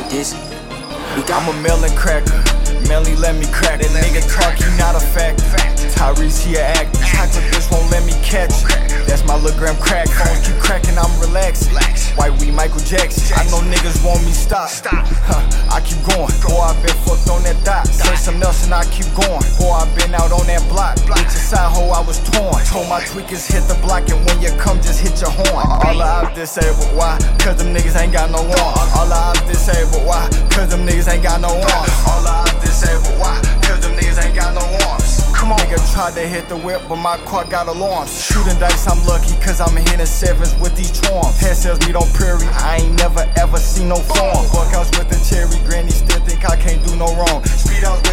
this. I'm a melon cracker, Melly let me crack. That nigga talk, he not a fact. Tyrese, he a actor. Chocolate bitch won't let me catch. That's my little gram crack. Phone keep cracking, I'm relaxing. White weed, Michael Jackson. I know niggas want me stop. I keep going. Boy, I been fucked on that dot. Say something else and I keep going. Boy, I been out on that block. Bitch, side hoe, I was torn. Told my tweakers hit the block, and when you come, just hit your horn. All the ops disabled, why? Cause them niggas ain't got no warrant. All the ops disabled, why? Cause them niggas ain't got no warrant. All the ops disabled, why? Cause them niggas ain't got no warrants. Come on. Nigga tried to hit the whip, but my car got alarms. Shooting dice, I'm lucky, cause I'm hitting sevens with these charms. Head sales meet on Prairie, I ain't never ever seen no form. Buckhouse with the cherry, granny still think I can't do no wrong. Speed house